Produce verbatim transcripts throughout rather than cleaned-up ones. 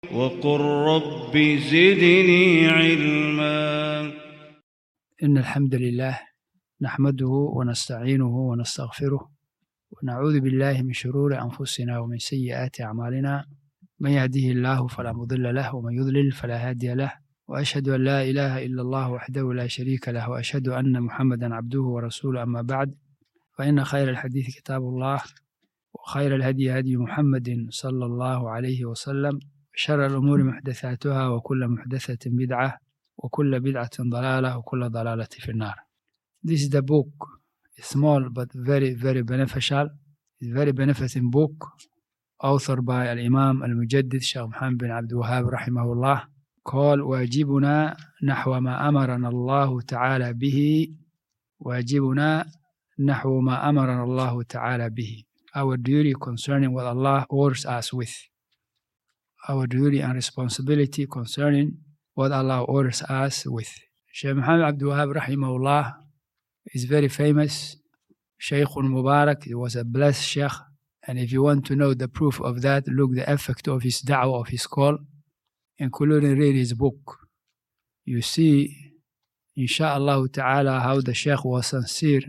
وقل رب زدني علما. إن الحمد لله نحمده ونستعينه ونستغفره ونعوذ بالله من شرور أنفسنا ومن سيئات أعمالنا، من يهده الله فلا مضل له ومن يضلل فلا هادي له، وأشهد أن لا إله إلا الله وحده لا شريك له، وأشهد أن محمدا عبده ورسوله. أما بعد، فإن خير الحديث كتاب الله، وخير الهدي هدي محمد صلى الله عليه وسلم، شر الأمور محدثاتها، وكل محدثة بدعة، وكل بدعة ضلالة، وكل ضلالة في النار. This is the book, small but very very beneficial, very benefiting book, authored by Al-Imam Al-Mujaddid Shaykh Muhammad bin Abdul Wahhab rahimahullah, called واجبنا نحو ما أمرنا الله تعالى به. واجبنا نحو ما أمرنا الله تعالى به. Our duty concerning what Allah orders us with. Our duty and responsibility concerning what Allah orders us with. Shaykh Muhammad Abdul Wahhab rahimahullah is very famous. Shaykh Mubarak, he was a blessed Shaykh. And if you want to know the proof of that, look the effect of his da'wah, of his call, including read his book. You see, insha'Allah ta'ala, how the Shaykh was sincere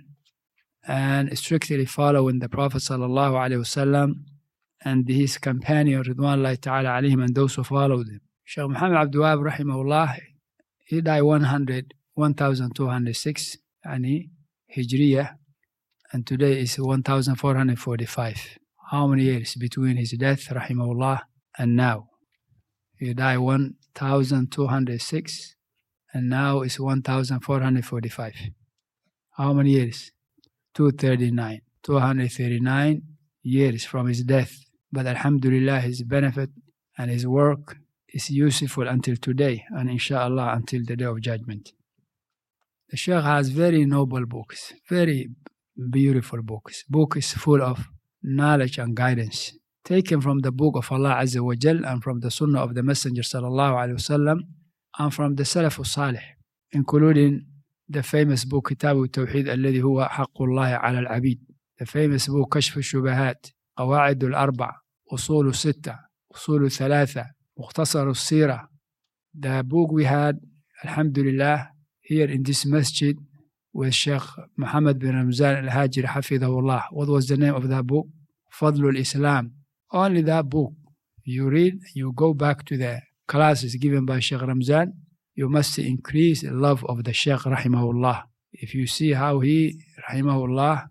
and strictly following the Prophet sallallahu alayhi wasallam and his companion Ridwanullahi ta'ala alayhim and those who followed him. Shaykh Muhammad Abdul Wahhab rahimahullah, he died one hundred, one thousand two hundred six, yani Hijriya, and today is one thousand four hundred forty-five. How many years between his death rahimahullah and now? He died one thousand two hundred six and now is one thousand four hundred forty-five. How many years? two hundred thirty-nine. two hundred thirty-nine years from his death. But alhamdulillah, his benefit and his work is useful until today, and inshallah until the day of judgment. The Shaykh has very noble books, very beautiful books. Book is full of knowledge and guidance, taken from the book of Allah Azza wa Jal and from the Sunnah of the Messenger sallallahu alaihi wasallam and from the Salaf al-Salih, including the famous book Kitab al-Tawheed الذي هو حق الله على العبيد, the famous book كشف الشبهات, قواعد الأربع, أصول الستة, أصول الثلاثة, مختصر السيرة. The book we had, alhamdulillah, here in this masjid with Sheikh Muhammad bin Ramzan al-Hajri hafidhahullah. What was the name of that book? Fadlul Islam. Only that book. You read, you go back to the classes given by Sheikh Ramzan, you must increase the love of the Shaykh rahimahullah. If you see how he rahimahullah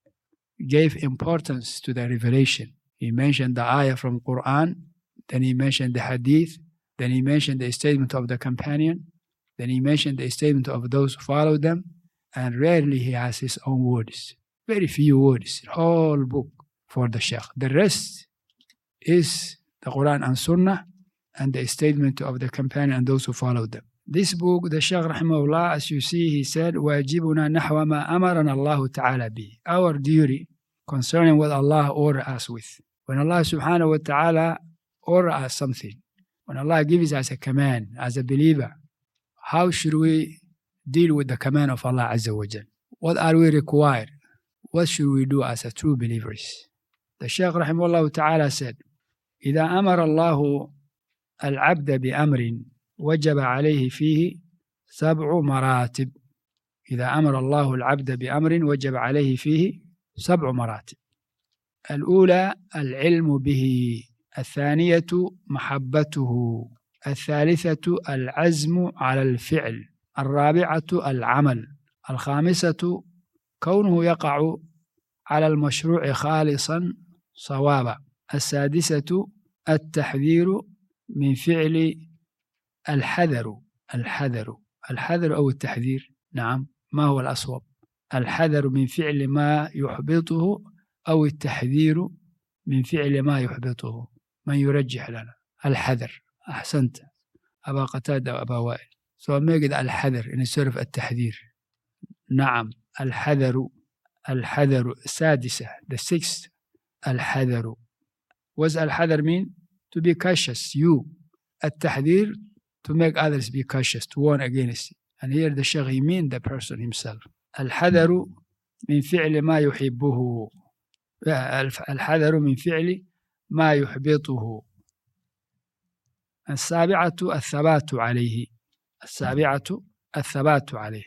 gave importance to the revelation. He mentioned the ayah from Quran, then he mentioned the hadith, then he mentioned the statement of the companion, then he mentioned the statement of those who follow them, and rarely he has his own words. Very few words, whole book for the Shaykh. The rest is the Quran and Sunnah and the statement of the companion and those who follow them. This book, the Shaykh rahimahullah, as you see, he said, وَاجِبُنَا نَحْوَ مَا أَمَرَنَا اللَّهُ تَعَالَى بِهِ. Our duty concerning what Allah ordered us with. When Allah subhanahu wa ta'ala order us something, when Allah gives us a command as a believer, how should we deal with the command of Allah Azza wa Jal? What are we required? What should we do as a true believers? The Shaykh rahimahullah ta'ala said, إِذَا أَمَرَ اللَّهُ الْعَبْدَ بِأَمْرٍ وجب عليه فيه سبع مراتب. إذا أمر الله العبد بأمر وجب عليه فيه سبع مراتب. الأولى العلم به، الثانية محبته، الثالثة العزم على الفعل، الرابعة العمل، الخامسة كونه يقع على المشروع خالصا صوابا، السادسة التحذير من فعل الحذر. الحذر الحذر أو التحذير، نعم، ما هو الأصوب؟ الحذر من فعل ما يحبطه أو التحذير من فعل ما يحبطه. من يرجح لنا؟ الحذر. أحسنت أبا قتادة وأبا وائل. So make it الحذر instead of التحذير. نعم، الحذر. الحذر. السادسة, the sixth, الحذر. What's الحذر mean? To be cautious, you. التحذير, to make others be cautious, to warn against it. And here the Shaykh, he mean the person himself. الحذر من فعل ما يحبه. الحذر من فعل ما يحبطه. السابعة الثبات عليه السابعة الثبات عليه.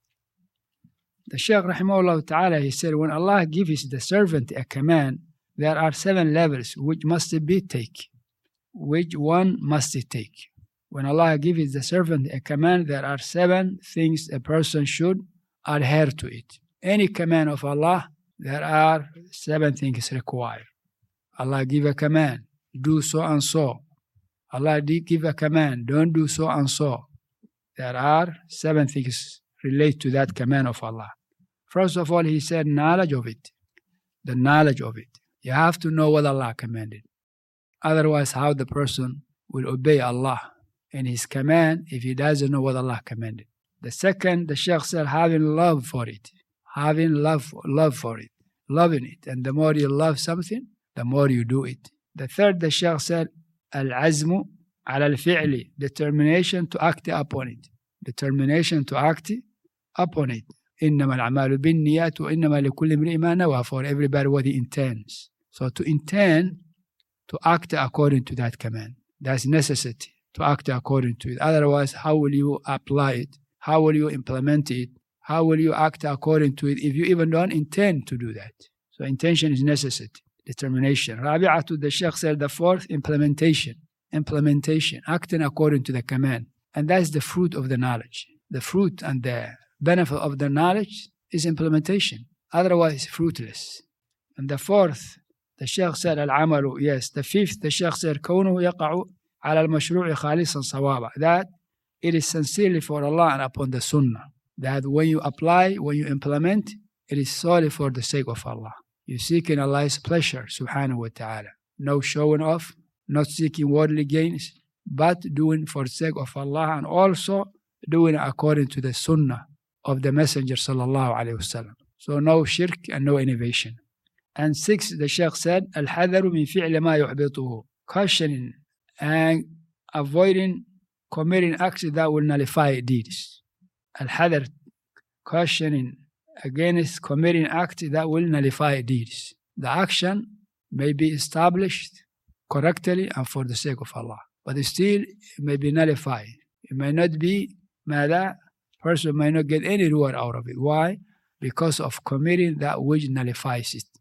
The Shaykh rahimahullah ta'ala, he said, when Allah gives the servant a command, there are seven levels which must be taken. Which one must he take? When Allah gives the servant a command, there are seven things a person should adhere to it. Any command of Allah, there are seven things required. Allah give a command, do so and so. Allah did give a command, don't do so and so. There are seven things relate to that command of Allah. First of all, he said knowledge of it. The knowledge of it. You have to know what Allah commanded. Otherwise, how the person will obey Allah and His command if he doesn't know what Allah commanded. The second, the Shaykh said, having love for it. Having love, love for it. Loving it. And the more you love something, the more you do it. The third, the Shaykh said, al-azmu ala al-fi'li. Determination to act upon it. Determination to act upon it. إنما الأعمال بالنيات وإنما لكل امرئ ما نوى. For everybody what he intends. So to intend to act according to that command. That's necessity to act according to it. Otherwise, how will you apply it? How will you implement it? How will you act according to it if you even don't intend to do that? So intention is necessity, determination. Rabi'atu, the Shaykh said, the fourth, implementation. Implementation, acting according to the command. And that's the fruit of the knowledge. The fruit and the benefit of the knowledge is implementation. Otherwise, it's fruitless. And the fourth, the Shaykh said, al-amalu. Yes. The fifth, the Shaykh said, كونه يقع على المشروع خالصا صوابا. That it is sincerely for Allah and upon the Sunnah. That when you apply, when you implement, it is solely for the sake of Allah. You seek in Allah's pleasure, subhanahu wa ta'ala. No showing off, not seeking worldly gains, but doing for the sake of Allah and also doing according to the Sunnah of the Messenger sallallahu alayhi wasallam. So no shirk and no innovation. And six, the Shaykh said, al-hadaru min fi'li ma yuhbituhu. Cautioning and avoiding committing acts that will nullify deeds. Al-hadar, cautioning against committing acts that will nullify deeds. The action may be established correctly and for the sake of Allah, but still it may be nullified. It may not be mada, person may not get any reward out of it. Why? Because of committing that which nullifies it.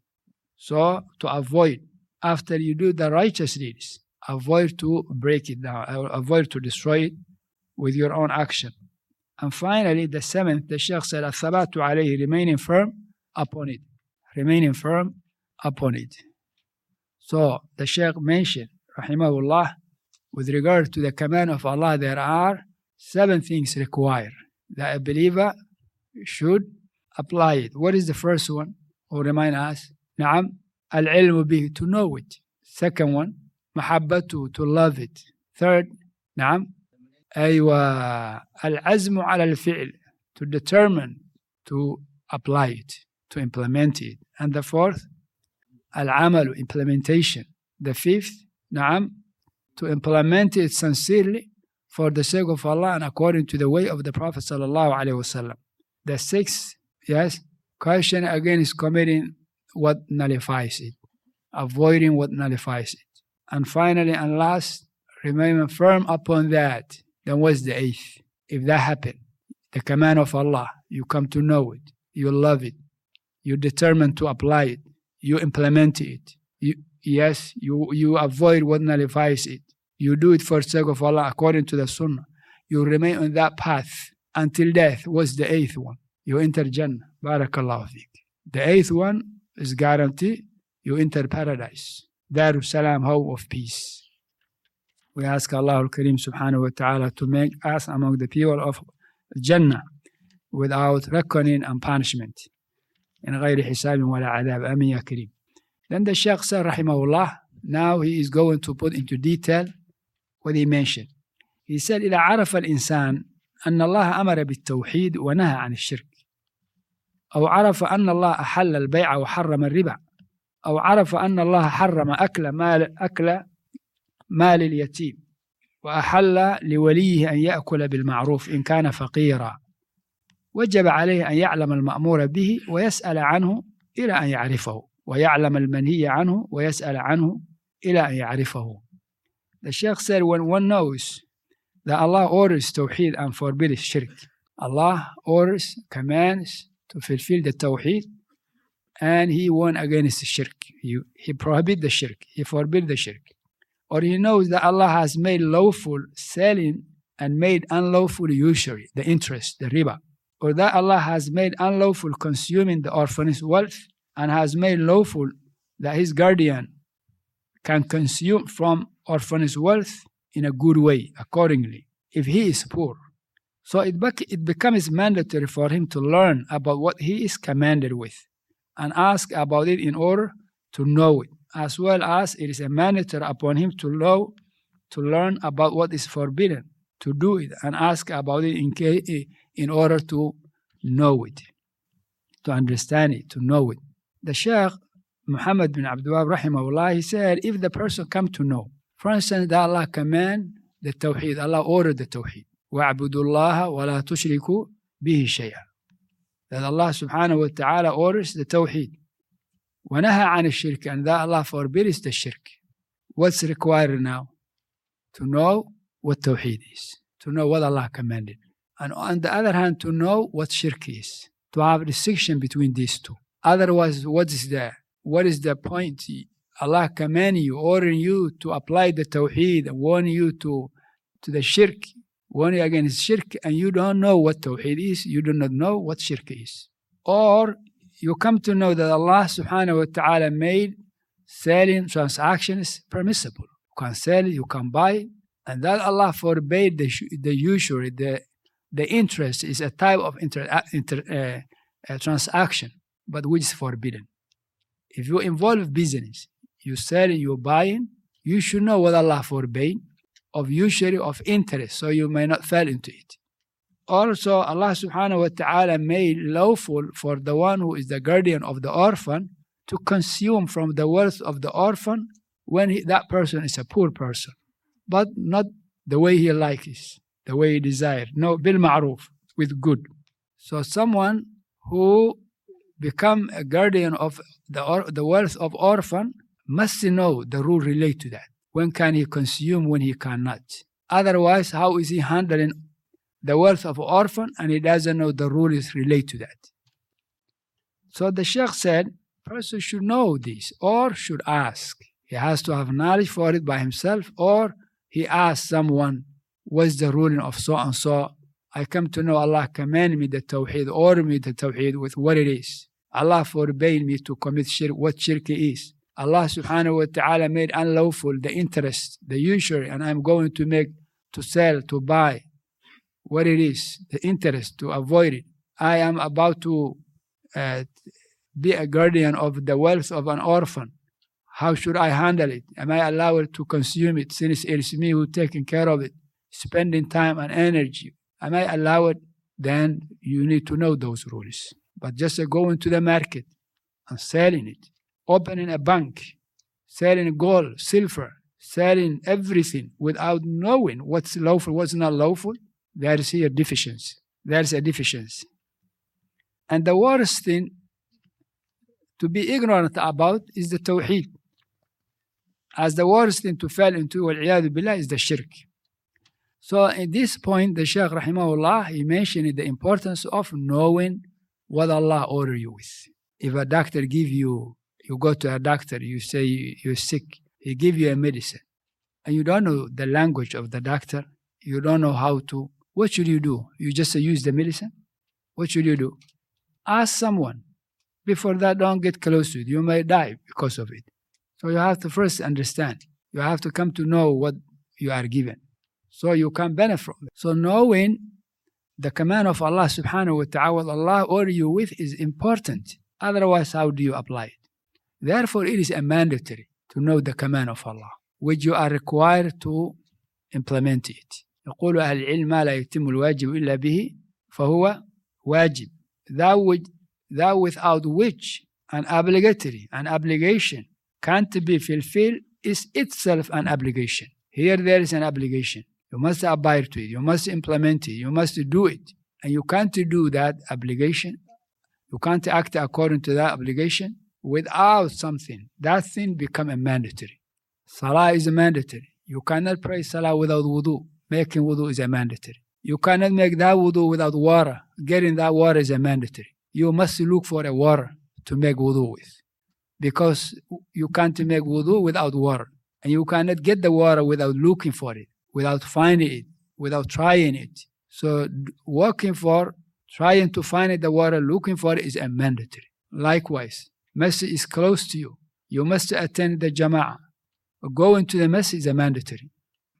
So to avoid, after you do the righteous deeds, avoid to break it down, avoid to destroy it with your own action. And finally, the seventh, the Shaykh said, الثبات عليه, remaining firm upon it. Remaining firm upon it. So the Shaykh mentioned, rahimahullah, with regard to the command of Allah, there are seven things required that a believer should apply it. What is the first one? Or remind us? Na'am, al-ilmu bihi, to know it. Second one, mahabbatu, to love it. Third, na'am, aywa, al-azmu ala al-fi'l, to determine to apply it, to implement it. And the fourth, al-amalu, implementation. The fifth, na'am, to implement it sincerely for the sake of Allah and according to the way of the Prophet sallallahu alaihi wasallam. The sixth, yes, caution against committing what nullifies it, avoiding what nullifies it. And finally and last, remaining firm upon that. Then what's the eighth? If that happened, the command of Allah, you come to know it, you love it, you determine to apply it, you implement it. You, yes, you, you avoid what nullifies it. You do it for the sake of Allah according to the Sunnah. You remain on that path until death. What's the eighth one? You enter Jannah. Barakallahu fiqh. The eighth one is guaranteed. You enter paradise. Darus Salam, home of peace. We ask Allah al-Karim subhanahu wa ta'ala to make us among the people of Jannah without reckoning and punishment. In غير حساب ولا عذاب. Amin ya Karim. Then the Shaykh said, rahimahullah, now he is going to put into detail what he mentioned. He said, إذا عرف الإنسان أن الله أمر بالتوحيد ونهى عن الشرك، أو عرف أن الله أحل البيع وحرم الربا، أو عرف أن الله حرم أكل مال أكل مال اليتيم وأحل لوليه أن يأكل بالمعروف إن كان فقيرا، وجب عليه أن يعلم المأمور به ويسأل عنه إلى أن يعرفه، ويعلم المنهي عنه ويسأل عنه إلى أن يعرفه. The Shaykh said, when one knows that Allah orders Tawheed and forbids Shirk, Allah orders, commands to fulfill the Tawheed, and He warned against the Shirk. He, he prohibits the Shirk. He forbids the Shirk. Or he knows that Allah has made lawful selling and made unlawful usury, the interest, the riba. Or that Allah has made unlawful consuming the orphan's wealth and has made lawful that his guardian can consume from orphan's wealth in a good way, accordingly, if he is poor. So it, bec- it becomes mandatory for him to learn about what he is commanded with and ask about it in order to know it, as well as it is a mandatory upon him to know, to learn about what is forbidden, to do it, and ask about it in, case, in order to know it, to understand it, to know it. The Shaykh Muhammad bin Abdul Wahab rahimahullah, he said, if the person come to know, for instance, that Allah command the Tawheed, Allah ordered the Tawheed, وَاعْبُدُوا اللَّهَ وَلَا تُشْرِكُوا بِهِ شَيْئًا, that Allah subhanahu wa ta'ala orders the Tawheed, وَنَهَى عَنِ الشِّرْكِ, and that Allah forbids the shirk. What's required now? To know what Tawheed is, to know what Allah commanded. And on the other hand, to know what shirk is, to have a distinction between these two. Otherwise, what is the, what is the point? Allah command you, order you to apply the Tawheed, and warn you to, to the shirk, warn you against shirk, and you don't know what Tawheed is, you do not know what shirk is. Or you come to know that Allah subhanahu wa ta'ala made selling transactions permissible. You can sell it, you can buy it, and that Allah forbade the, the usury, the, the interest is a type of inter, inter, uh, uh, transaction, but which is forbidden. If you involve business, you selling, you buying, you should know what Allah forbade of usury of interest, so you may not fall into it. Also, Allah subhanahu wa ta'ala made lawful for the one who is the guardian of the orphan to consume from the wealth of the orphan when he, that person is a poor person, but not the way he likes, the way he desires. No, bil ma'ruf, with good. So someone who become a guardian of the, or, the wealth of orphan must know the rule related to that. When can he consume, when he cannot? Otherwise, how is he handling the wealth of orphan and he doesn't know the rule is related to that? So the Shaykh said, person should know this or should ask. He has to have knowledge for it by himself, or he asks someone, what's the ruling of so and so? I come to know Allah command me the Tawheed, order me the Tawheed with what it is. Allah forbade me to commit shirk, what shirk is. Allah subhanahu wa ta'ala made unlawful the interest, the usury, and I'm going to make, to sell, to buy what it is, the interest, to avoid it. I am about to uh, be a guardian of the wealth of an orphan. How should I handle it? Am I allowed to consume it since it is me who taking care of it, spending time and energy? Am I allowed? Then you need to know those rules. But just uh, going to the market and selling it, opening a bank, selling gold, silver, selling everything without knowing what's lawful, what's not lawful, there is here deficiency. There is a deficiency. And the worst thing to be ignorant about is the Tawheed. As the worst thing to fall into, wal-iyadu billah, is the shirk. So at this point, the Shaykh rahimahullah, he mentioned the importance of knowing what Allah ordered you with. If a doctor give you, you go to a doctor, you say you're sick, he give you a medicine, and you don't know the language of the doctor, you don't know how to, what should you do? You just use the medicine? What should you do? Ask someone. Before that, don't get close to it. You may die because of it. So you have to first understand. You have to come to know what you are given, so you can benefit from it. So knowing the command of Allah subhanahu wa ta'ala, what Allah order you with, is important. Otherwise, how do you apply it? Therefore, it is a mandatory to know the command of Allah, which you are required to implement it. يقول أهل العلم ما لا يتم الواجب إلا به فهو واجب. That, which, that without which an obligatory, an obligation can't be fulfilled is itself an obligation. Here there is an obligation. You must abide to it. You must implement it. You must do it. And you can't do that obligation. You can't act according to that obligation without something. That thing become a mandatory. Salah is a mandatory. You cannot pray salah without wudu. Making wudu is a mandatory. You cannot make that wudu without water. Getting that water is a mandatory. You must look for a water to make wudu with, because you can't make wudu without water. And you cannot get the water without looking for it, without finding it, without trying it. So working for, trying to find the water, looking for it is a mandatory. Likewise, masjid is close to you. You must attend the jama'ah. Going to the masjid is a mandatory.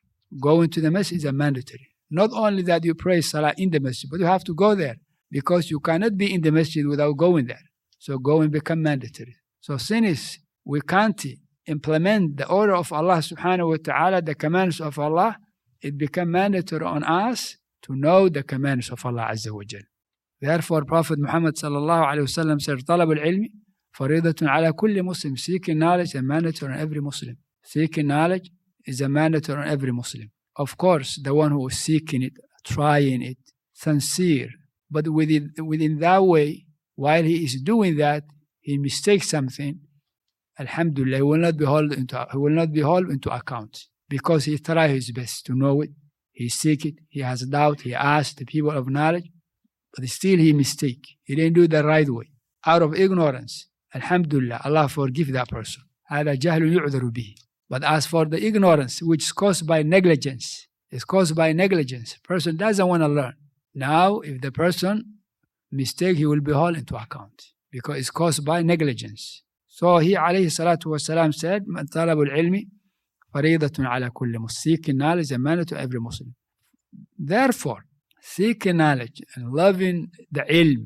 Going to the masjid is a mandatory. Not only that you pray salah in the masjid, but you have to go there, because you cannot be in the masjid without going there. So going become mandatory. So since we can't implement the order of Allah subhanahu wa ta'ala, the commands of Allah, it become mandatory on us to know the commands of Allah Azza wa Jal. Therefore, Prophet Muhammad sallallahu alayhi wa sallam said, طلب العلم فريضة على كل Muslim. Seeking knowledge is a mandatory on every Muslim. Seeking knowledge is a mandatory on every Muslim. Of course, the one who is seeking it, trying it, sincere, but within, within that way, while he is doing that, he mistakes something, alhamdulillah, he will not be held into, he will not be held into account, because he tried his best to know it, he seek it, he has doubt, he asked the people of knowledge, but still he mistake. He didn't do it the right way. Out of ignorance, alhamdulillah, Allah forgive that person. هذا جهل يعذر به. But as for the ignorance, which is caused by negligence, is caused by negligence, person doesn't want to learn. Now, if the person mistake, he will be held into account, because it's caused by negligence. So he, alayhi salatu wasalam, said, من طلب العلم فريضة على كل مسلم. Seeking knowledge is a mandate to every Muslim. Therefore, seeking knowledge and loving the ilm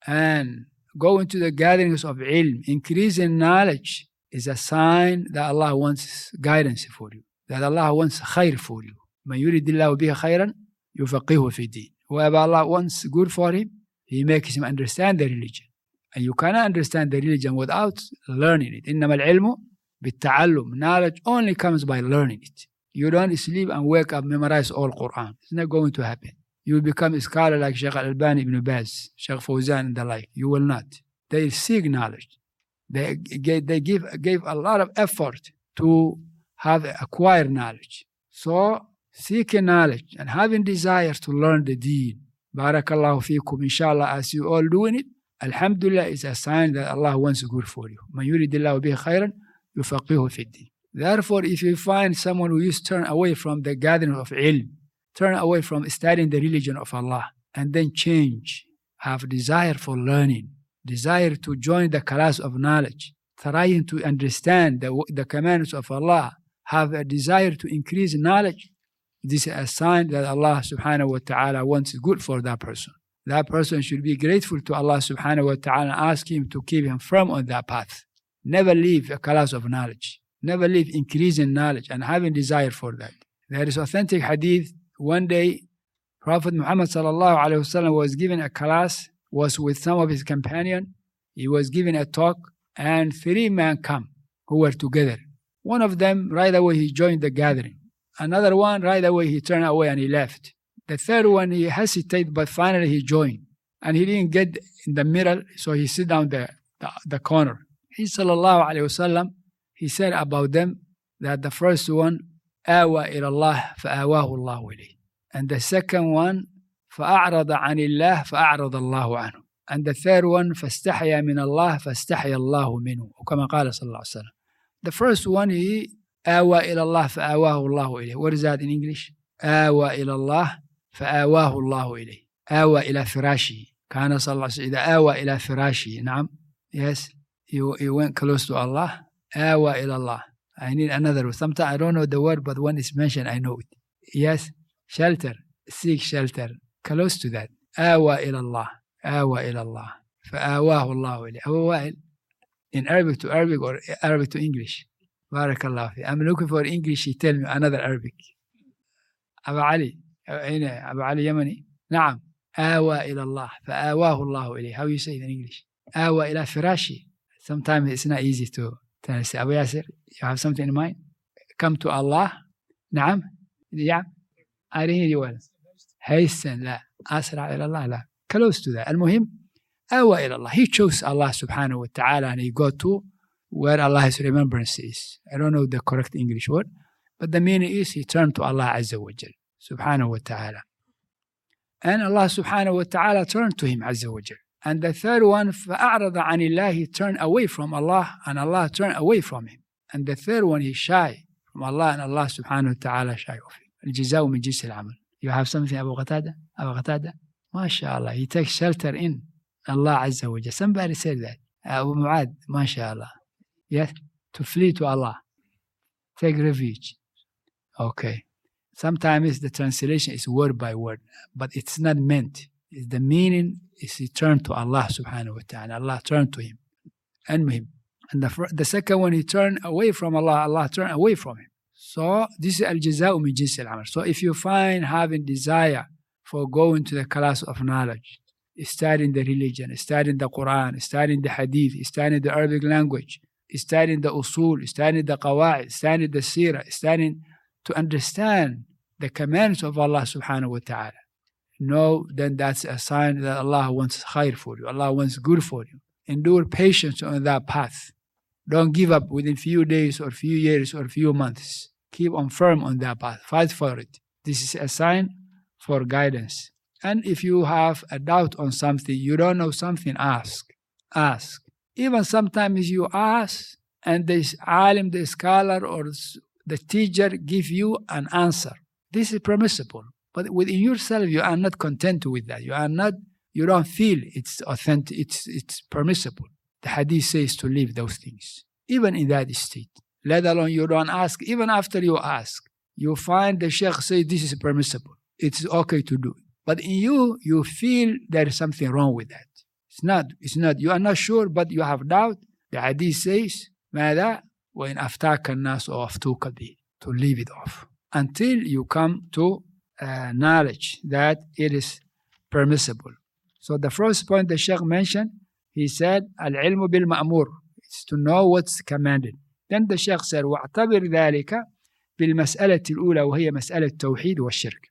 and going to the gatherings of ilm, increasing knowledge, is a sign that Allah wants guidance for you, that Allah wants khair for you. من يريد الله به خيرا يفقهه في الدين. Whoever Allah wants good for him, He makes him understand the religion. And you cannot understand the religion without learning it. إنما العلم بالتعلم. Knowledge only comes by learning it. You don't sleep and wake up, memorize all Quran. It's not going to happen. You will become a scholar like Shaykh Al-Albani ibn Baz, Shaykh Fawzan and the like. You will not. They seek knowledge. They, they give, gave a lot of effort to have acquired knowledge. So seeking knowledge and having desire to learn the deen. Barakallahu feekum, inshallah, as you all doing it, alhamdulillah, is a sign that Allah wants good for you. Man yuridillahu bihi khayran yufaqihu fi din. Therefore, if you find someone who used to turn away from the gathering of ilm, turn away from studying the religion of Allah, and then change, have desire for learning, desire to join the class of knowledge, trying to understand the, the commands of Allah, have a desire to increase knowledge, this is a sign that Allah subhanahu wa ta'ala wants good for that person. That person should be grateful to Allah subhanahu wa ta'ala and ask him to keep him firm on that path. Never leave a class of knowledge. Never leave increasing knowledge and having desire for that. There is authentic hadith. One day, Prophet Muhammad sallallahu alayhi wa sallam was given a class, was with some of his companions. He was given a talk, and three men come who were together. One of them, right away, he joined the gathering. Another one, right away, he turned away and he left. The third one, he hesitated, but finally he joined. And he didn't get in the middle, so he sit down the, the, the corner. He sallallahu alayhi wa sallam, he said about them that the first one, آوى إلى الله فآواه الله إليه. And the second one, فأعرض عن الله فأعرض الله عنه. And the third one, فاستحيا من الله فاستحيا الله منه. وكما قال صلى الله عليه وسلم. The first one, he آوى إلى الله فآواه الله إليه. What is that in English? آوى إلى الله فآواه الله إليه. آوى إلى فراشه. كان صلى الله عليه وسلم إذا آوى إلى فراشه. نعم. Yes. He, he went close to Allah. آوى إلى الله. I need another word. Sometimes I don't know the word, but when it's mentioned, I know it. Yes. Shelter. Seek shelter. Close to that. آوى إلى الله. آوى إلى الله. فآواه الله إليه. Abu Wa'il. In Arabic to Arabic or Arabic to English. Barakallah fi. I'm looking for English. He tell me another Arabic. Abu Ali. هنا Abu Ali Yemeni. نعم. آوى إلى الله. فآواه الله إليه. How you say it in English? آوى إلى فراشه. Sometimes it's not easy to tell. Abu Yasir, you have something in mind? Come to Allah. نعم. نعم. I didn't hear you well. Hasten. لا. أسرع إلى الله. لا. Close to that. المهم آوى إلى الله. He chose Allah subhanahu wa ta'ala and he got to where Allah's remembrance is. I don't know the correct English word. But the meaning is he turned to Allah Azza wa Jal, subhanahu wa ta'ala. And Allah subhanahu wa ta'ala turned to him Azza wa Jal. And the third one, فَأَعْرَضَ عَنِ اللَّهِ, he turned away from Allah and Allah turned away from him. And the third one, he shy from Allah and Allah subhanahu wa ta'ala shy of him. الجزاء من جنس العمل. You have something, Abu Qatada? Abu Qatada? MashaAllah, he takes shelter in Allah Azza wa Jal. Somebody said that. Abu Mu'ad, MashaAllah. Yes, to flee to Allah. Take refuge. Okay. Sometimes the translation is word by word, but it's not meant. It's the meaning is he turned to Allah subhanahu wa ta'ala. Allah turned to him and him. And the, the second one, he turned away from Allah. Allah turned away from him. So this is al-jaza'u min jins al-amal. So if you find having desire for going to the class of knowledge, studying the religion, studying the Quran, studying the hadith, studying the Arabic language, studying the usul, studying the qawa'id, studying the seerah, studying to understand the commands of Allah subhanahu wa ta'ala, no, then that's a sign that Allah wants khair for you. Allah wants good for you. Endure patience on that path. Don't give up within few days or few years or few months. Keep on firm on that path. Fight for it. This is a sign for guidance. And if you have a doubt on something, you don't know something, ask. Ask. Even sometimes you ask and the alim, the scholar or the teacher give you an answer. This is permissible. But within yourself, you are not content with that. You are not, you don't feel it's authentic, it's, it's permissible. The hadith says to leave those things, even in that state. Let alone you don't ask, even after you ask, you find the sheikh say this is permissible. It's okay to do it. But in you, you feel there is something wrong with that. It's not, it's not, you are not sure, but you have doubt. The hadith says, ماذا وإن أفتاك الناس أو أفتوك به, to leave it off until you come to uh, knowledge that it is permissible. So the first point the Sheikh mentioned, he said, العلم بالمأمور, it's to know what's commanded. Then the Sheikh said, واعتبر ذلك بالمسألة الأولى وهي مسألة التوحيد والشرك.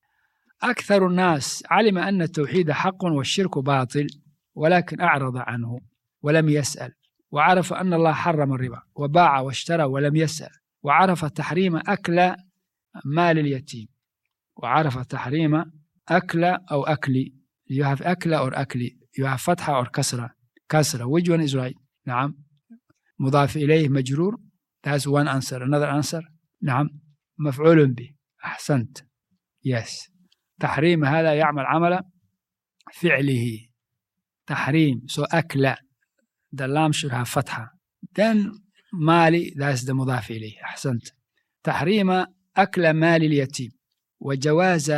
أكثر الناس علم أن التوحيد حق والشرك باطل ولكن أعرض عنه ولم يسأل، وعرف أن الله حرم الربا وباع واشترى ولم يسأل، وعرف تحريم أكل مال اليتيم، وعرف تحريم أكل أو أكلي. You have أكل or أكلي. You have فتحة or كسرة. كسرة. Which one is right? نعم. مضاف إليه مجرور. That's one answer. Another answer. نعم. مفعول به. أحسنت. Yes. تحريم هذا يعمل عمل فعله. تحريم. So أكل. The lam should have فتحة. Then مالي, that's the مضاف إليه. أحسنت. تحريم أكل مال اليتيم وجواز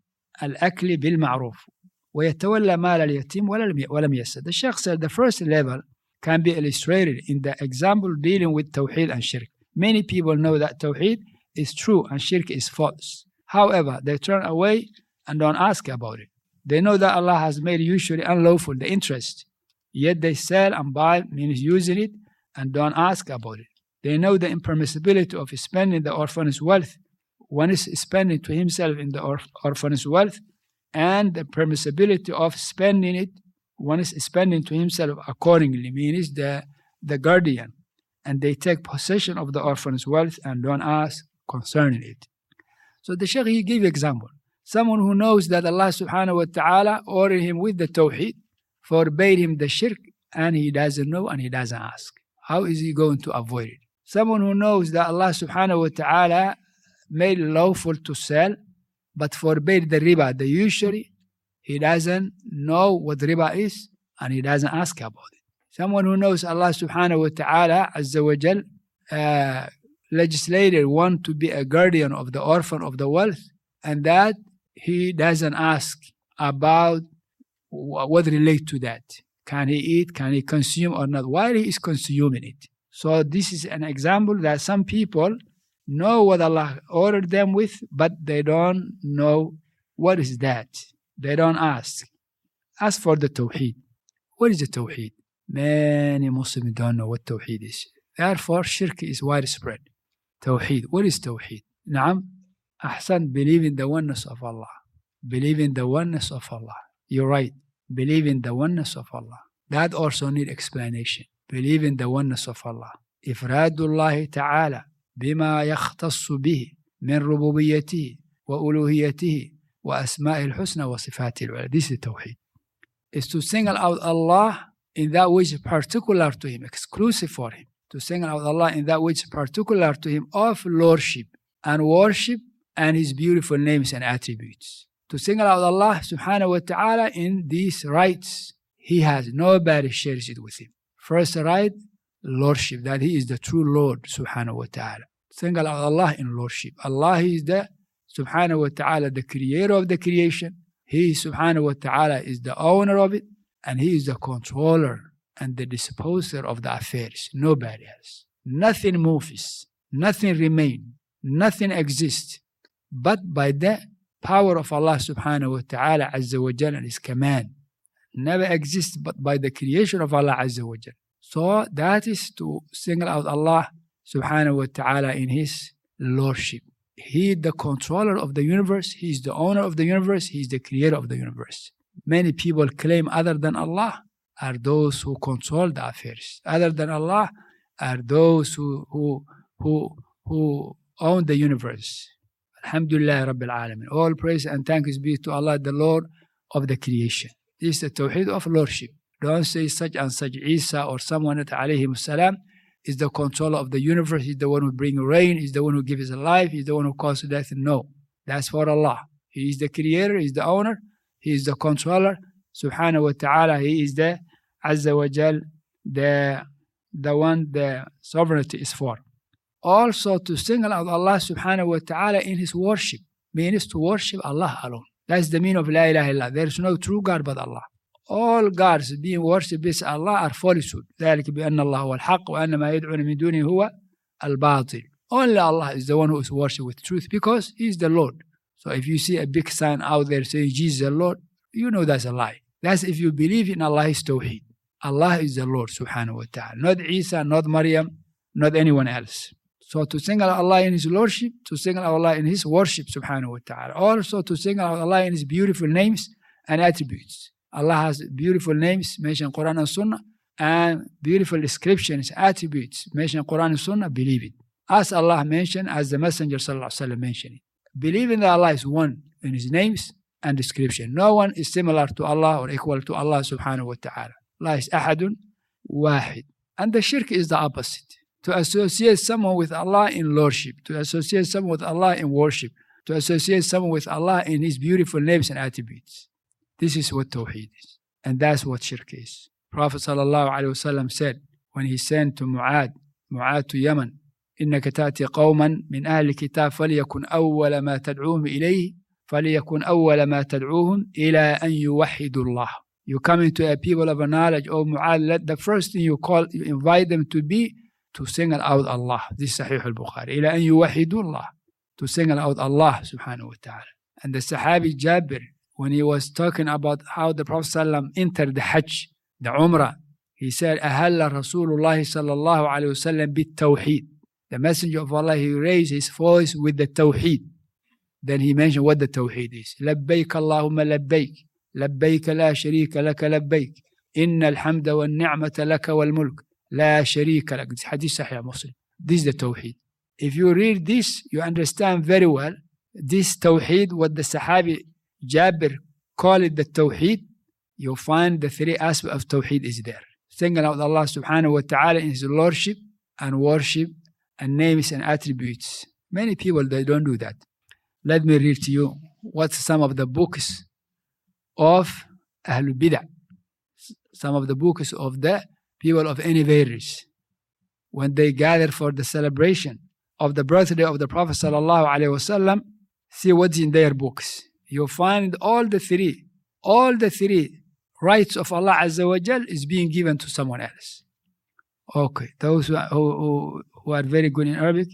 الأكل بالمعروف ويتولى مال اليتيم ولم يسأل. The Sheikh said the first level can be illustrated in the example dealing with Tawheed and Shirk. Many people know that Tawheed is true and Shirk is false. However, they turn away and don't ask about it. They know that Allah has made usually unlawful the interest, yet they sell and buy, means using it, and don't ask about it. They know the impermissibility of spending the orphan's wealth. One is spending to himself in the orph- orphan's wealth, and the permissibility of spending it, one is spending to himself accordingly, means the, the guardian. And they take possession of the orphan's wealth and don't ask concerning it. So the Shaykh, he gave example. Someone who knows that Allah subhanahu wa ta'ala ordered him with the tawheed, forbade him the shirk, and he doesn't know and he doesn't ask. How is he going to avoid it? Someone who knows that Allah subhanahu wa ta'ala made lawful to sell, but forbade the riba, the usury, he doesn't know what riba is, and he doesn't ask about it. Someone who knows Allah subhanahu wa ta'ala azza wa jal uh, legislated one to be a guardian of the orphan of the wealth, and that he doesn't ask about what relates to that. Can he eat? Can he consume or not? While he is consuming it. So this is an example that some people know what Allah ordered them with, but they don't know what is that. They don't ask. As for the Tawheed, what is the Tawheed? Many Muslims don't know what Tawheed is. Therefore, Shirk is widespread. Tawheed. What is Tawheed? Naam. Ahsan, believe in the oneness of Allah. Believe in the oneness of Allah. You're right. Believe in the oneness of Allah. That also need explanation. Believe in the oneness of Allah. Ifradullahi ta'ala. بما يختص به من ربوبيته وألوهيته وأسمائه الحسنى وصفاته العلى. This is Tawheed. Is to single out Allah in that which is particular to Him, exclusive for Him. To single out Allah in that which is particular to Him of Lordship and worship and His beautiful names and attributes. To single out Allah subhanahu wa ta'ala in these rights He has. Nobody shares it with Him. First right, Lordship, that He is the true Lord subhanahu wa ta'ala. Single out Allah in Lordship. Allah is the subhanahu wa ta'ala, the creator of the creation. He subhanahu wa ta'ala is the owner of it, and He is the controller and the disposer of the affairs. Nobody else. Nothing moves, nothing remains, nothing exists, but by the power of Allah subhanahu wa ta'ala azza wa jal and His command. Never exists but by the creation of Allah azza wa jal. So that is to single out Allah subhanahu wa ta'ala in His Lordship. He is the controller of the universe. He is the owner of the universe. He is the creator of the universe. Many people claim other than Allah are those who control the affairs. Other than Allah are those who who who, who own the universe. Alhamdulillah Rabbil Alameen. All praise and thanks be to Allah, the Lord of the creation. This is the Tawheed of Lordship. Don't say such and such Isa or someone at alayhim salam is the controller of the universe. He's the one who brings rain. He's the one who gives life. He's the one who causes death. No, that's for Allah. He is the creator. He is the owner. He is the controller. Subhanahu wa ta'ala. He is the Azza wa Jal, the, the one the sovereignty is for. Also to single out Allah subhanahu wa ta'ala in His worship means to worship Allah alone. That's the meaning of La ilaha illallah. There is no true God but Allah. All gods being worshipped by Allah are falsehood. ذلك بأن الله هو الحق وأن ما يدعون من دونه هو الباطل. Only Allah is the one who is worshipped with truth because He is the Lord. So if you see a big sign out there saying Jesus is the Lord, you know that's a lie. That's if you believe in Allah's Tawheed. Allah is the Lord subhanahu wa ta'ala. Not Isa, not Maryam, not anyone else. So to single Allah in His Lordship, to single Allah in His worship subhanahu wa ta'ala. Also to single Allah in His beautiful names and attributes. Allah has beautiful names mentioned in Quran and Sunnah and beautiful descriptions, attributes mentioned in Quran and Sunnah, believe it. As Allah mentioned, as the Messenger sallallahu alaihi wasallam mentioned it. Believing that Allah is one in His names and description. No one is similar to Allah or equal to Allah subhanahu wa ta'ala. Allah is ahadun wahid. And the shirk is the opposite. To associate someone with Allah in lordship, to associate someone with Allah in worship, to associate someone with Allah in His beautiful names and attributes. This is what Tawheed is. And that's what shirk is. Prophet sallallahu alayhi wasallam said when he sent to Mu'ad, Mu'ad to Yemen, إنك تأتي قوما من أهل الكتاب فليكن أول ما تدعوهم إليه فليكن أول ما تدعوهم إلى أن يوحدوا الله. You come into a people of a knowledge, oh Mu'ad, let the first thing you call, you invite them to be to single out Allah. This is Sahih al-Bukhari. إلى أن يوحدوا الله. To single out Allah subhanahu wa ta'ala. And the Sahabi Jabir, when he was talking about how the Prophet ﷺ entered the Hajj, the Umrah, he said, أهل رسول الله صلى الله عليه وسلم بالتوحيد. The Messenger of Allah, he raised his voice with the Tawheed. Then he mentioned what the Tawheed is. لبيك اللهم لبيك لبيك لا شريك لك لبيك إن الحمد والنعمة لك والملك لا شريك لك. This hadith Sahih Muslim. This is the Tawheed. If you read this, you understand very well this Tawheed, what the Sahabi Jabir called it the Tawheed. You'll find the three aspects of Tawheed is there. Single out Allah subhanahu wa ta'ala in His Lordship and worship and names and attributes. Many people, they don't do that. Let me read to you what's some of the books of Ahlul Bid'ah. Some of the books of the people of innovators. When they gather for the celebration of the birthday of the Prophet sallallahu alaihi wasallam, see what's in their books. You'll find all the three, all the three rights of Allah Azza wa Jal is being given to someone else. Okay, those who, who, who are very good in Arabic,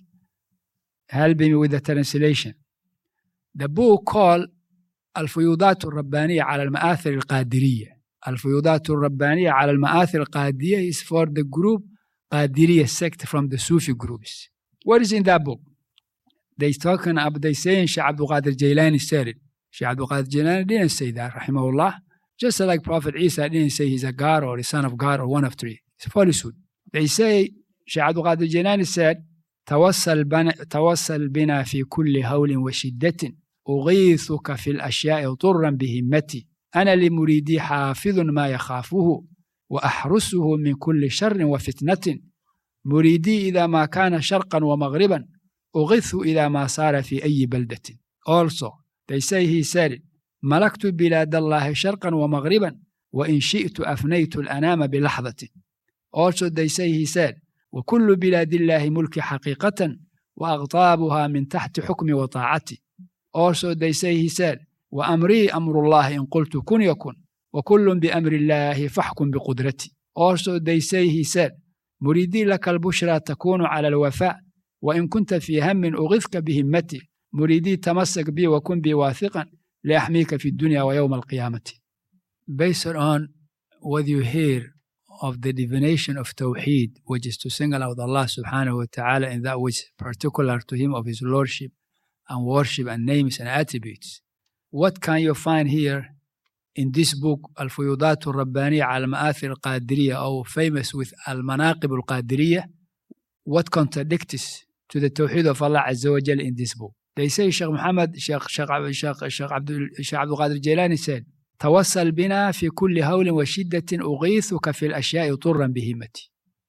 help me with the translation. The book called الفيوضات الربانية على المآثر القادرية. الفيوضات الربانية على المآثر القادرية is for the group Qadiriyya sect from the Sufi groups. What is in that book? They talking about, they saying Shaykh Abdul Qadir Jailani said it. Shaykh Abdul Qadir Jailani didn't say that, rahimahullah. Just like Prophet Isa didn't say he's a God or a son of God or one of three. It's falsehood. They say Shaykh Abdul Qadir Jailani said توسل بنا, توسل بنا في كل هول وشدة أغيثك في الأشياء طرا بهمتي أنا لمريدي حافظ ما يخافه وأحرسه من كل شر وفتنة مريدي إذا ما كان شرقا ومغربا أغث إذا ما صار في أي بلدة. Also, they say he said, ملكت بلاد الله شرقا ومغربا وإن شئت أفنيت الأنام بلحظة. Also, they say he said, وكل بلاد الله ملك حقيقة وأغطابها من تحت حكم وطاعتي. Also, they say he said, وأمري أمر الله إن قلت كن يكن وكل بأمر الله فاحكم بقدرتي. Also, they say he said, مريدي لك البشرى تكون على الوفاء وإن كنت في هم أغثك بهمتي مريدي تمسك بي وكن بي واثقا لأحميك في الدنيا ويوم القيامة. Based on what you hear of the divination of Tawheed, which is to single out Allah subhanahu wa ta'ala in that which is particular to him of his lordship and worship and names and attributes, what can you find here in this book Al-Fuyudat al-Rabbaniya al-Ma'athir al-Qadiriyya, or famous with Al-Manaqib al-Qadiriyya? What contradicts to the Tawheed of Allah Azza wa Jal in this book? They say Shaykh Muhammad, Shaykh, Shaykh, Shaykh, Shaykh Abdul, Shaykh Abdul Qadir Jilani said, توسل بنا في كل هول وشدة أغيثك في الأشياء طرا بهمتي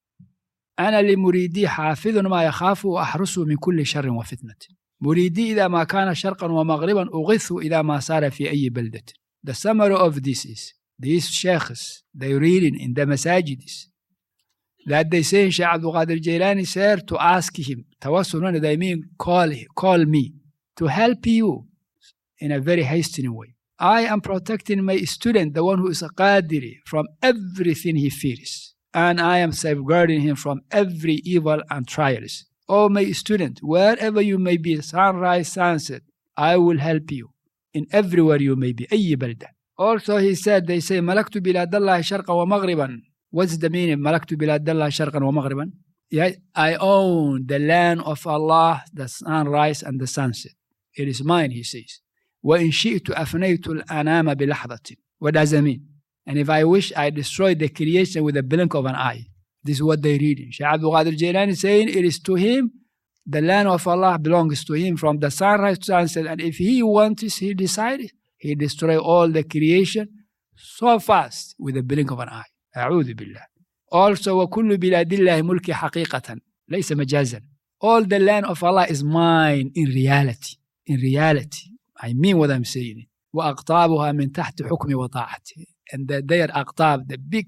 أنا لمريدي حافظ ما يخاف وأحرسه من كل شر وفتنة مريدي إذا ما كان شرقا ومغربا أغث إذا ما صار في أي بلدة. The summary of this is, these sheikhs, they reading in the masajidis, that they say Shaykh Abdul Qadir Jilani said to ask him, tawassul, they mean call, call me to help you in a very hastening way. I am protecting my student, the one who is a Qadiri, from everything he fears. And I am safeguarding him from every evil and trials. Oh, my student, wherever you may be, sunrise, sunset, I will help you. In everywhere you may be. أي بلدة. Also he said, they say, ملكت بلاد الله شرقا ومغربا. What's the meaning? ملكت بلاد الله شرقا ومغربا. Yeah, I own the land of Allah, the sunrise and the sunset. It is mine, he says. وإن شئت أفنيت الأنام بلحظة. What does that mean? And if I wish, I destroy the creation with a blink of an eye. This is what they read. Shaykh Abdul Qadir Jilani is saying, it is to him, the land of Allah belongs to him from the sunrise to sunset. And if he wants, he decides, he destroy all the creation so fast with a blink of an eye. أعوذ بالله. Also, وكل بلاد الله ملك حقيقة ليس مجازا. All the land of Allah is mine in reality. In reality. I mean what I'm saying. وأقطابها من تحت حكم وطاعتي. And that their aqtab, the big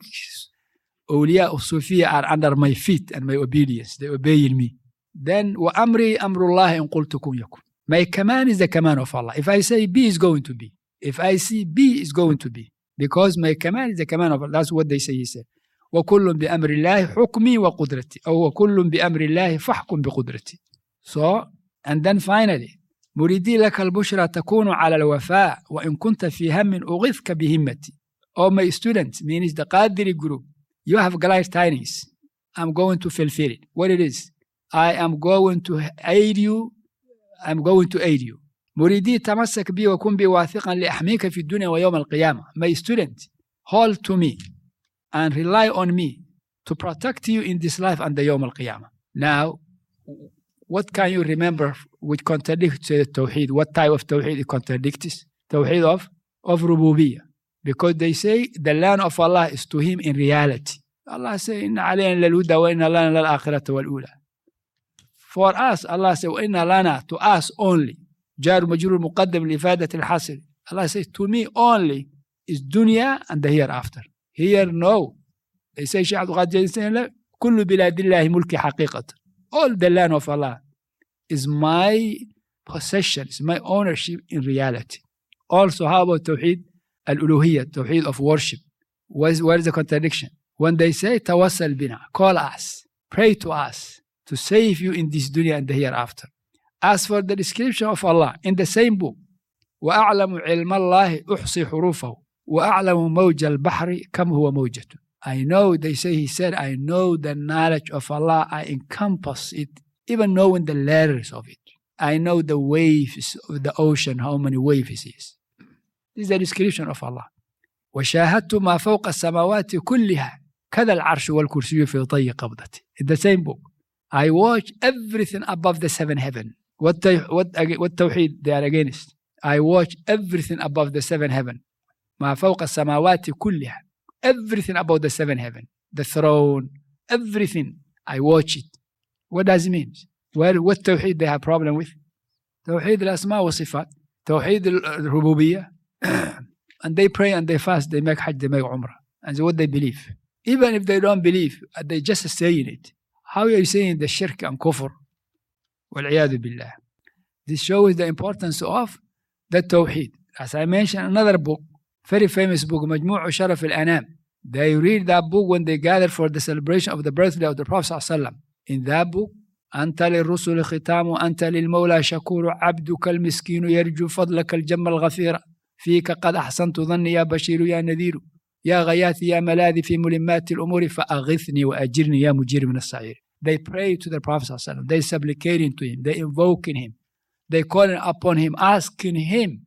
awliya of Sufiya, are under my feet and my obedience. They obey me. Then وأمري أمر الله إن قلت كن يكن. My command is the command of Allah. If I say B is going to be. If I see B is going to be. Because my command is the command of Allah. That's what they say, he said. وكل بأمر الله حكمي وقدرتي. أو وكل بأمر الله فاحكم بقدرتي. So, and then finally, مريدي لك البشرى تكون على الوفاء وإن كنت في هم أغثك بهمتي. Oh, my students, means the Qadiri group, you have glad tidings. I'm going to fulfill it. What it is? I am going to aid you. I'm going to aid you. مريدي تمسك بي وكن بي واثقا لأحميك في الدنيا ويوم القيامة. My student, hold to me and rely on me to protect you in this life and the يوم القيامة. Now, what can you remember which contradicts the Tawheed? What type of Tawheed it contradicts? Tawheed of, of Rububiyyah. Because they say the land of Allah is to him in reality. Allah says, إِنَّ عَلَيْنَا لَلْهُدَى وَإِنَّ لَنَا لَلْآخِرَةَ وَالْأُولَى. For us, Allah says, وَإِنَّ لَنَا, to us only. جار مجرور مقدم لإفادة الحصر. Allah says, to me only is dunya and the hereafter. Here, no. They say, Shaykh Abdul Qadir Jilani, كل بلاد الله ملك حقيقة. All the land of Allah is my possession, is my ownership in reality. Also, how about Tawheed al-Uluhiyyah, Tawheed of worship? Where is, where is the contradiction? When they say, tawassal bina, call us, pray to us to save you in this dunya and the hereafter. As for the description of Allah in the same book, وَأَعْلَمُ عِلْمَ اللَّهِ أُحْصِي حُرُوفَهُ وَأَعْلَمُ مَوْجَ الْبَحْرِ كَمْ هُوَ مَوْجَةٌ. I know, they say, he said, I know the knowledge of Allah, I encompass it, even knowing the letters of it. I know the waves of the ocean, how many waves it is. This is the description of Allah. وَشَاهَدْتُ مَا فَوْقَ السَّمَوَاتِ كُلِّهَا كَذَا الْعَرْشُ وَالْكُرْسِيُّ فِي طَيِّ قَبْضَتِ. In the same book. I watch everything above the seven heaven. What what what tawheed they are against? I watch everything above the seven heaven. ما فوق السماوات كلها. Everything above the seven heaven. The throne. Everything. I watch it. What does it mean? Where, what tawheed they have problem with? Tawheed al-asma wa sifat. Tawheed al-rububiyyah. And they pray and they fast. They make hajj, they make umrah. And what they believe. Even if they don't believe, they just saying it. How are you saying the shirk and kufr? Wal-'iyadu billah. This shows the importance of the tawheed. As I mentioned, another book, very famous book, Majmu' Sharaf al-Anam. They read that book when they gather for the celebration of the birthday of the Prophet ﷺ. In that book, أنت للرسل ختام أنت للمولى شكور عبدك المسكين يرجو فضلك الجم الغفير فيك قد أحسنت ظني يا بشير يا نذير يا غياث يا ملاذي في ملمات الأمور فأغثني وأجرني يا مجير من السعير. They pray to the Prophet ﷺ. They supplicating to him. They invoking him. They calling upon him, asking him,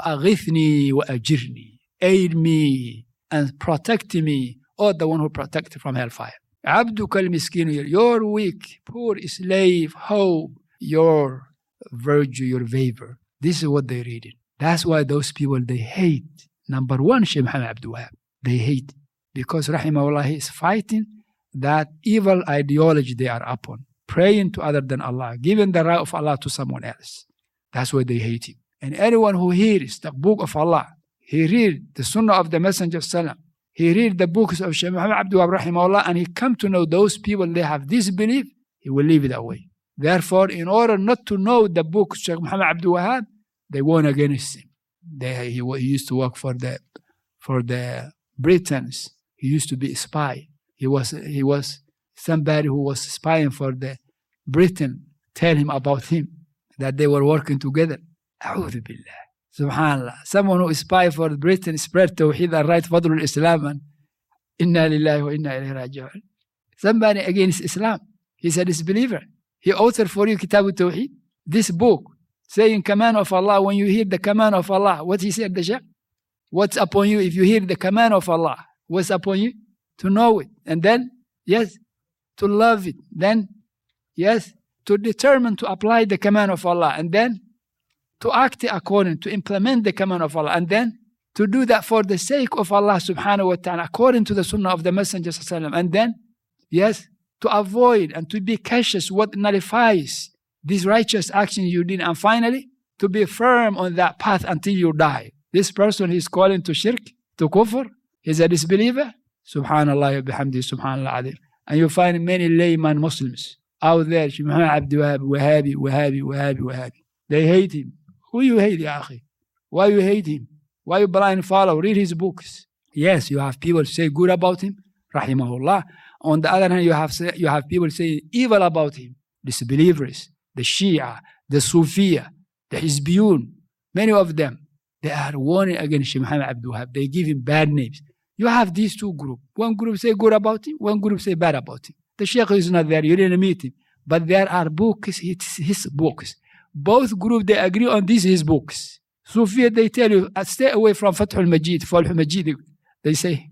فأغثني وأجرني. Aid me and protect me, or the one who protects from hellfire. عبدك المسكين, your weak, poor slave, hope, your virtue, your favor. This is what they read. That's why those people, they hate. Number one, Shaykh Muhammad Abdul Wahab. They hate because Rahimahullah, he is fighting that evil ideology they are upon, praying to other than Allah, giving the right of Allah to someone else. That's why they hate him. And anyone who hears the book of Allah, he read the Sunnah of the Messenger of Salam, he read the books of Shaykh Muhammad Abdul Wahab Rahimahullah, and he come to know those people, they have this belief, he will leave it away. Therefore, in order not to know the book of Shaykh Muhammad Abdul Wahab, they went against him. They, he, he used to work for the for the Britons. He used to be a spy. He was he was somebody who was spying for the Britain. Tell him about him that they were working together. A'udhu billah. Subhanallah. Someone who spy for Britain spread Tawheed and write Fadlul Islam and Inna lillahi wa inna ilayhi raji'un. Somebody against Islam. He's a disbeliever. He authored for you Kitab al-Tawheed. This book saying command of Allah. When you hear the command of Allah, what he said, the Shaykh? What's upon you if you hear the command of Allah? What's upon you? To know it. And then, yes, to love it. Then, yes, to determine to apply the command of Allah. And then, to act according, to implement the command of Allah. And then, to do that for the sake of Allah subhanahu wa ta'ala, according to the sunnah of the Messenger sallallahu alaihi wasallam. And then, yes, to avoid and to be cautious what nullifies these righteous actions you did. And finally, to be firm on that path until you die. This person is calling to shirk, to kufr. He's a disbeliever. Subhanallah wa bihamdi, subhanallah adim. And you find many layman Muslims out there, Shaykh Muhammad Abdul Wahab, Wahhabi, Wahhabi, Wahhabi, Wahhabi. They hate him. Who you hate, ya akhi? Why you hate him? Why you blind follow? Read his books. Yes, you have people say good about him, rahimahullah. On the other hand, you have say, you have people say evil about him. Disbelievers, the Shia, the Sufiya, the Hizbiyun, many of them, they are warning against Shaykh Muhammad Abdul Wahab. They give him bad names. You have these two groups. One group say good about him, one group say bad about him. The Shaykh is not there, you didn't meet him. But there are books, it's his books. Both groups, they agree on these his books. Sufiya, they tell you, stay away from Fathul Majid, Fathul Majid. They say,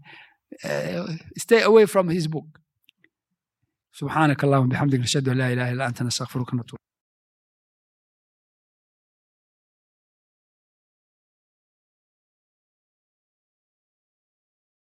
uh, stay away from his book. سبحانك اللهم وبحمدك نشهد أن لا إله إلا أنت نستغفرك ونتوب